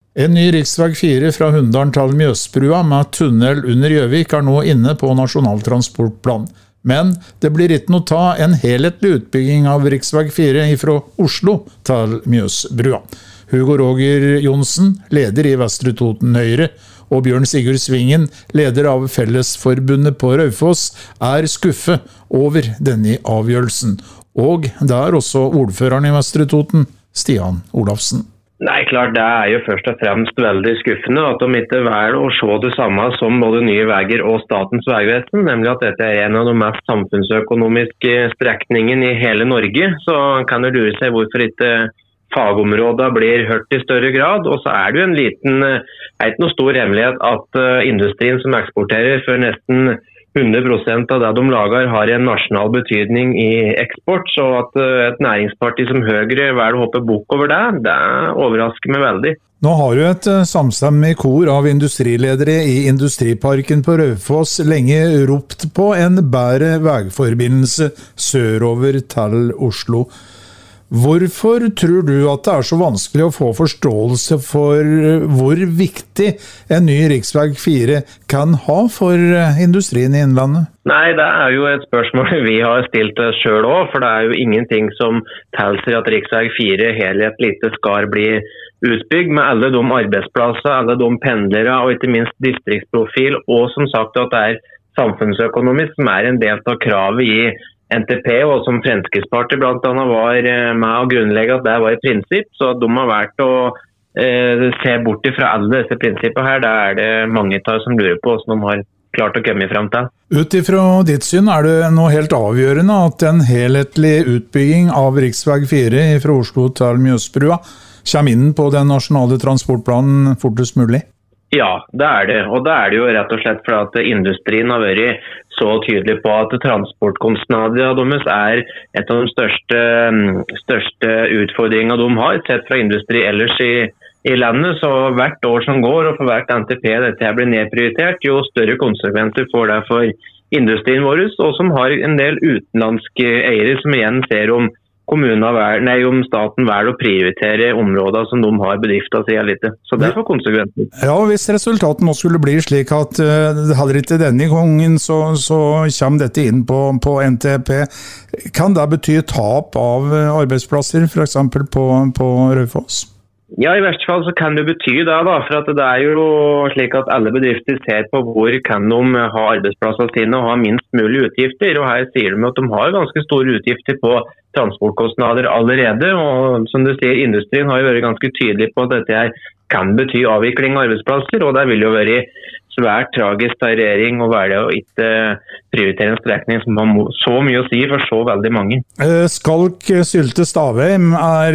En ny riksveg 4 fra Hunndalen til Mjøsbrua med tunnel under Gjøvik nå inne på Nasjonal transportplan. Men det blir ikke noe ta en helhetlig utbygging av riksveg 4 fra Oslo til Mjøsbrua. Hugo Roger Johnsen, leder i Vestre Toten Høyre, og Bjørn Sigurd Svingen, leder av Fellesforbundet på Raufoss, skuffet over denne avgjørelsen. Og det også ordføreren i Vestre Toten, Stian Olafsen. Nei, klart, det jo først og fremst veldig skuffende at de ikke velger å se det samme som både Nye Veier og Statens vegvesen, nemlig at dette en av de mest samfunnsøkonomiske strekningene i hele Norge. Så kan det lure seg hvorfor ikke fagområdene blir hørt i større grad, og så det jo en liten, ikke noe stor hemmelighet at industrien som eksporterer for nesten 100% av det de lager har en nasjonal betydning i eksport, så at et næringsparti som Høyre vil hoppe bok over det overrasker meg veldig. Nå har jo et samstemmig kor av industriledere i Industriparken på Raufoss lenge ropt på en bedre veiforbindelse sørover til Oslo. Hvorfor tror du at det så vanskelig å få forståelse for hvor viktig en ny riksveg 4 kan ha for industrien i Innlandet? Nei, det jo et spørsmål vi har stilt oss selv også, for det jo ingenting som tilsier at riksveg 4 helhetlig skal bli utbygd med alle de arbeidsplasser, alle de pendlere og ikke minst distriktsprofil, og som sagt at det samfunnsøkonomisk som en del av kravet i NTP, og som Fremskrittspartiet blant annet var med å grunnlegge at det var et prinsipp, så at de har vært å se bort fra alle disse prinsippene her, det det mange av som lurer på hvordan de har klart å komme frem til. Ut ifra ditt syn det noe helt avgjørende at en helhetlig utbygging av riksveg 4 fra Oslo til Mjøsbrua kommer inn på den nasjonale transportplanen fortest mulig? Ja, det det, og det det jo rett og slett for at industrien har vært så tydelig på at transportkostnadene deres et av de største utfordringene de har, sett fra industri ellers i landet, så hvert år som går og for hvert NTP dette blir nedprioritert, jo større konsekvenser får det for industrien vår, og som har en del utenlandske eiere som igjen ser om om staten velger å prioritere områder som de har bedrifter seg litt. Så det får konsekvenser. Ja, hvis resultatet nå skulle bli slik at det heller ikke denne gangen så kommer dette inn på NTP, kan det bety tap av arbeidsplasser, for eksempel på Raufoss? Ja, i verste fall så kan det bety det da, for at det jo slik at alle bedrifter ser på hvor kan de ha arbeidsplasser sine og ha minst mulig utgifter, og her sier de at de har ganske store utgifter på transportkostnader allerede, og som du sier, industrien har jo vært ganske tydelig på at dette kan bety avvikling av arbeidsplasser, og det vil jo være svært tragisk av regjering å velge å ikke prioritere en strekning som har så mye å si for så veldig mange. Skalk Sylte Stavheim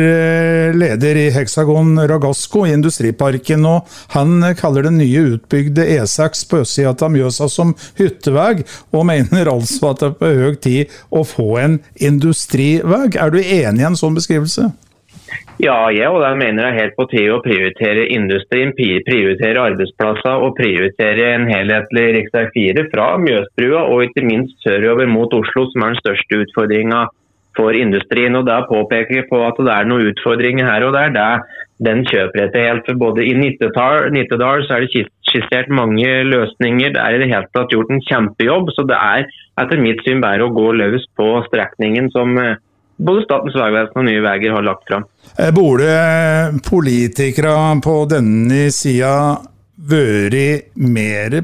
leder i Hexagon Ragasco i Industriparken, og han kaller den nye utbygde E6 på østsiden av Mjøsa som hytteveg, og mener altså at det på høy tid å få en industriveg. Du enig i en sånn beskrivelse? Ja, og der mener jeg helt på tide å prioritere industrien, prioritere arbeidsplasser og prioritere en helhetlig riksveg 4 fra Mjøsbrua og ikke minst sørover mot Oslo, som den største utfordringen for industrien. Og der påpeker jeg på at det noen utfordringer her og der. Den kjøper etter helt, for både i Nittedal så det skissert mange løsninger. Det i det hele tatt gjort en kjempejobb, så det etter mitt syn bare å gå løs på strekningen som både Statens vegvesen og Nye Veier har lagt fram. Burde politikere på denne siden vært mer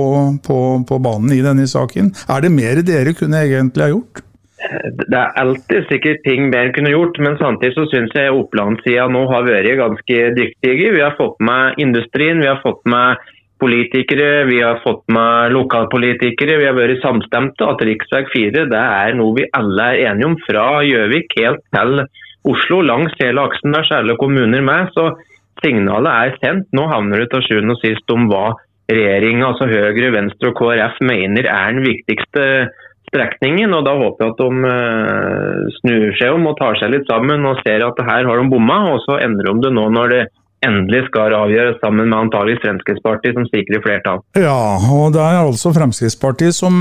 på banen i denne saken? Det mer dere kunne egentlig ha gjort? Det alltid sikkert ting mer kunne gjort, men samtidig så synes jeg Opplandssiden nå har vært ganske dyktige. Vi har fått med industrien, vi har fått med politikere, vi har fått med lokalpolitikere, vi har vært samstemte at riksveg 4 det noe vi alle enige om fra Gjøvik helt til Oslo, langs hele aksen der, så alle kommuner med, så signalet sendt. Nå havner det til sjuende og sist om hva regjeringen, altså Høyre, Venstre og KrF mener den viktigste strekningen, og da håper jeg at de snur seg om og tar seg litt sammen og ser at her har de bomma, og så endrer de det nå når det endelig skal avgjøres sammen med antagelig Fremskrittspartiet som sikrer flertall. Ja, og det altså Fremskrittspartiet som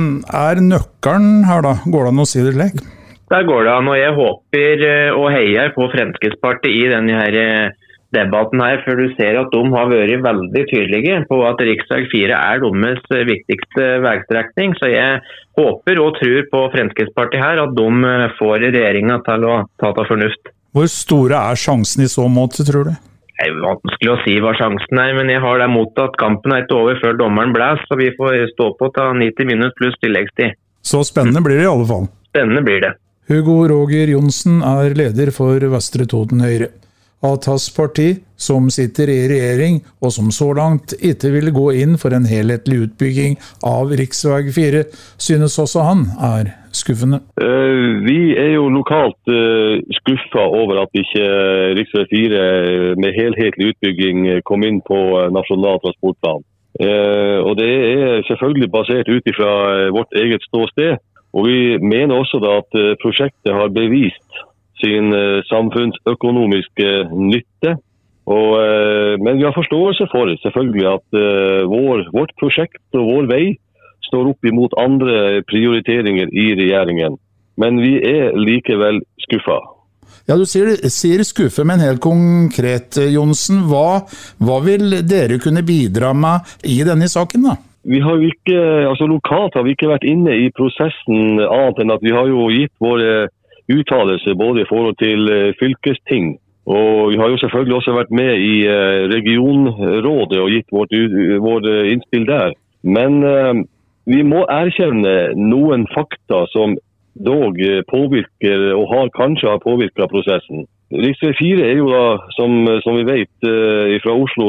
nøkkelen her da. Går det an å si det slik? Der går det an, og jeg håper og heier på Fremskrittspartiet i denne her debatten her, for du ser at de har vært veldig tydelige på at riksvei 4 deres viktigste veistrekning. Så jeg håper og tror på Fremskrittspartiet her at de får regjeringen til å ta til fornuft. Hvor store sjansen i så måte, tror du? Det vanskelig å si hva sjansen men jeg har det mot at kampen ikke over før dommeren blæs, så vi får stå på til 90 minutter pluss tilleggstid. Så spennende blir det i alle fall. Spennende blir det. Hugo Roger Johnsen leder for Vestre Toten Høyre. At hans parti, som sitter i regjering, og som så langt ikke vil gå inn for en helhetlig utbygging av riksvei 4, synes også han skuffende. Vi jo lokalt skuffet over at ikke riksvei 4 med helhetlig utbygging kom inn på nasjonal transportplan. Og det selvfølgelig basert ut fra vårt eget ståsted, og vi mener også da at prosjektet har bevist sin samfunnsøkonomiske nytte. Men vi har forståelse for selvfølgelig at vårt prosjekt og vår vei står opp imot andre prioriteringer i regjeringen. Men vi likevel skuffet. Ja, du sier skuffe, men helt konkret, Johnsen, hva vil dere kunne bidra med i denne saken da? Vi har jo ikke, lokalt har vi ikke vært inne i prosessen annet enn at vi har jo gitt våre uttalelse både i forhold til fylkesting, og vi har jo selvfølgelig også vært med i regionrådet og gitt vårt innspill der. Men vi må erkjenne noen fakta som dog påvirker og kanskje har påvirket prosessen. Riksvei 4 jo da, som vi vet, fra Oslo,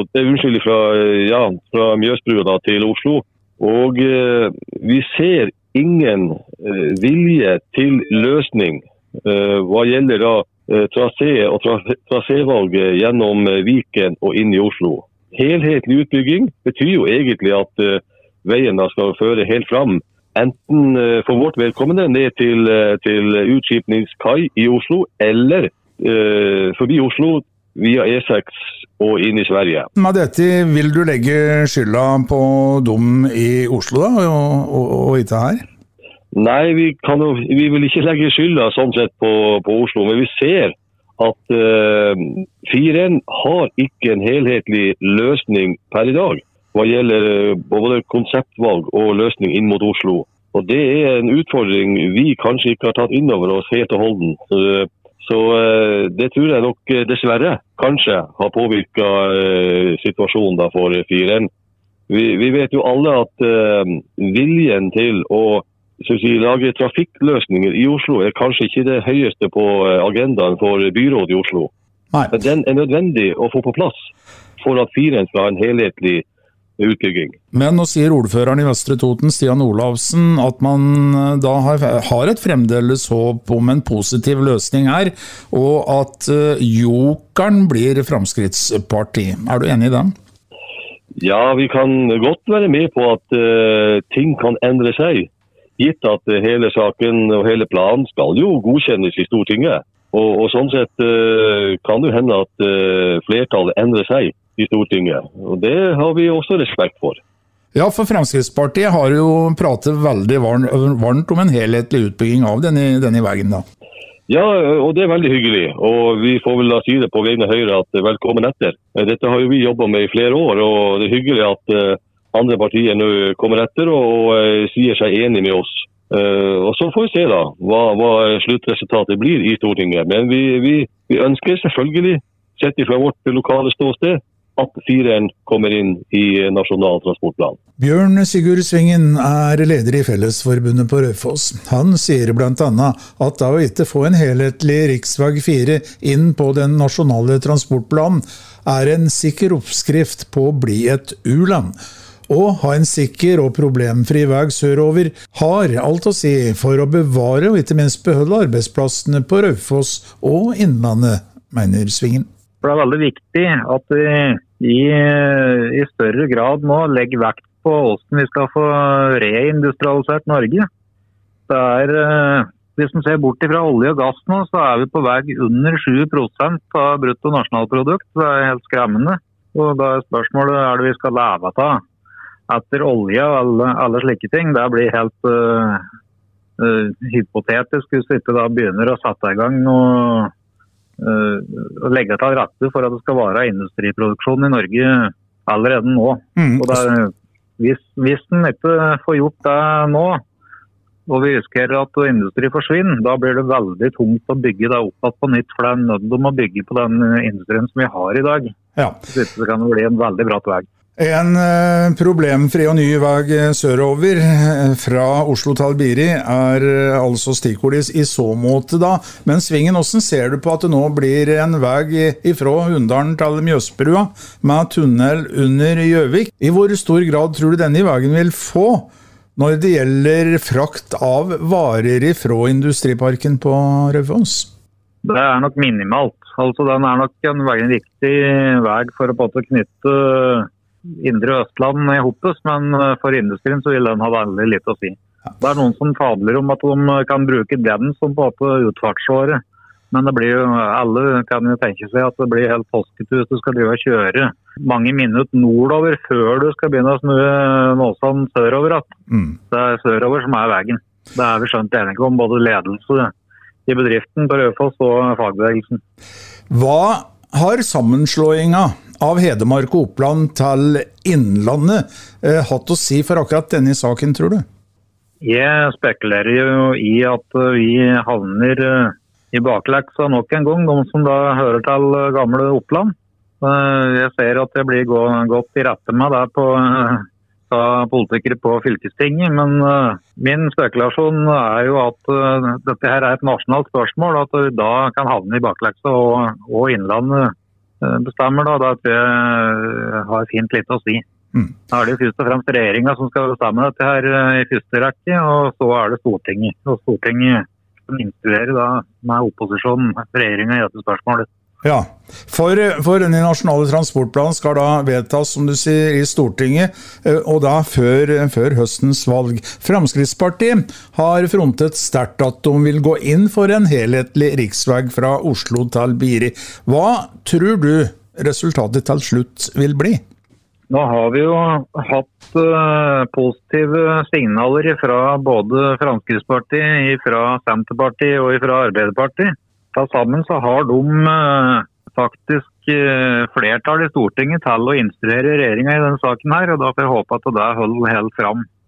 fra Mjøsbrua til Oslo, og vi ser ingen vilje til løsning hva gjelder da trasé og trasévalg gjennom Viken og inn i Oslo. Helhetlig utbygging betyr jo egentlig at veien da skal føre helt fram, enten for vårt vedkommende ned til utskipningskai i Oslo, eller forbi Oslo via E6 og inn i Sverige. Med dette vil du legge skylda på dem i Oslo da, og ikke her? Nei, vi vil ikke legge skylda sånn sett på Oslo, men vi ser at 4N har ikke en helhetlig løsning per i dag hva gjelder både konseptvalg og løsning inn mot Oslo. Og det en utfordring vi kanskje ikke har tatt inn over oss helt og holden. Så det tror jeg nok dessverre kanskje har påvirket situasjonen da for 4N. Vi vet jo alle at viljen til å lage trafikkløsninger i Oslo kanskje ikke det høyeste på agendaen for byrådet i Oslo. Nei. Men den nødvendig å få på plass for at 4N skal ha en helhetlig utbygging. Men nå sier ordføreren i Vestre Toten, Stian Olavsen, at man da har et fremdeles håp om en positiv løsning her, og at jokeren blir Fremskrittsparti. Du enig i det? Ja, vi kan godt være med på at ting kan endre seg. Gitt at hele saken og hele planen skal jo godkjennes i Stortinget. Og sånn sett kan det hende at flertallet endrer seg i Stortinget. Og det har vi også respekt for. Ja, for Fremskrittspartiet har jo pratet veldig varmt om en helhetlig utbygging av denne veien da. Ja, og det veldig hyggelig. Og vi får vel da si det på vegne Høyre at velkommen etter. Dette har jo vi jobbet med i flere år, og det hyggelig at andre partier nå kommer etter og sier seg enig med oss. Og så får vi se da hva sluttresultatet blir i Stortinget. Men vi ønsker selvfølgelig, sett fra vårt lokale ståsted, at 4N kommer inn i nasjonal transportplan. Bjørn Sigurd Svingen leder i Fellesforbundet på Raufoss. Han sier blant annet at da å ikke få en helhetlig riksvei 4 inn på den nasjonale transportplanen en sikker oppskrift på å bli et u-land. Og ha en sikker og problemfri vei sørover har alt å si for å bevare og ikke minst beholde arbeidsplassene på Raufoss og Innlandet, mener Svingen. Det veldig viktig at vi i større grad nå legger vekt på hvordan vi skal få reindustrialisert Norge. Hvis man ser bort fra olje og gass nå, så vi på vei under 7% av bruttonasjonalprodukt. Det helt skremmende. Og da spørsmålet det vi skal leve av etter olje og alle slike ting. Det blir helt hypotetisk hvis vi ikke da begynner å sette i gang legge til rette for at det skal være industriproduksjon i Norge allerede nå. Og hvis den ikke får gjort det nå, og vi risikerer at industri forsvinner, da blir det veldig tungt å bygge det opp på nytt, for det nødvendig å bygge på den industrien som vi har i dag. Ja. Så kan det bli en veldig bratt vei. En problemfri og ny vei sørover fra Oslo til Albiri altså stikkordet i så måte da. Men Svingen, hvordan ser du på at det nå blir en vei fra Hunndalen til Mjøsbrua med tunnel under Gjøvik? I hvor stor grad tror du denne veien vil få når det gjelder frakt av varer fra industriparken på Raufoss? Det nok minimalt. Altså, den nok en veldig viktig vei for å knytte indre Østland i hoppes, men for industrien så vil den ha veldig litt å si. Det noen som fabler om at de kan bruke den som på utfartsåret, men det blir jo, alle kan jo tenke seg at det blir helt påskete hvis du skal drive og kjøre mange minutter nordover før du skal begynne å snu Nåsand sørover. Det sørover som veien. Det vi skjønt enige om, både ledelse i bedriften på Raufoss og fagbevegelsen. Hva har sammenslåinga av Hedmark og Oppland til Innlandet hatt å si for akkurat denne saken, tror du? Jeg spekulerer jo i at vi havner i bakleksa nok en gang, de som da hører til gamle Oppland. Jeg ser at det blir gått i rette med det på politikere på fylkestinget, men min spekulasjon jo at dette her et nasjonalt spørsmål, at vi da kan havne i bakleksa og Innlandet bestemmer da, det har fint litt å si. Da det jo først og fremst regjeringen som skal bestemme dette her i første rekke, og så det Stortinget. Og Stortinget som instruerer da med opposisjonen, regjeringen i dette spørsmålet. Ja, for denne nasjonale transportplanen skal da vedtas, som du sier, i Stortinget, og da før høstens valg. Fremskrittspartiet har frontet sterkt at de vil gå inn for en helhetlig riksvei fra Oslo til Albiri. Hva tror du resultatet til slutt vil bli? Nå har vi jo hatt positive signaler fra både Fremskrittspartiet, fra Senterpartiet og fra Arbeiderpartiet. Til sammen så har de faktisk flertall i Stortinget til å instruere regjeringen i denne saken her, og da får jeg håpe at det holder helt fram.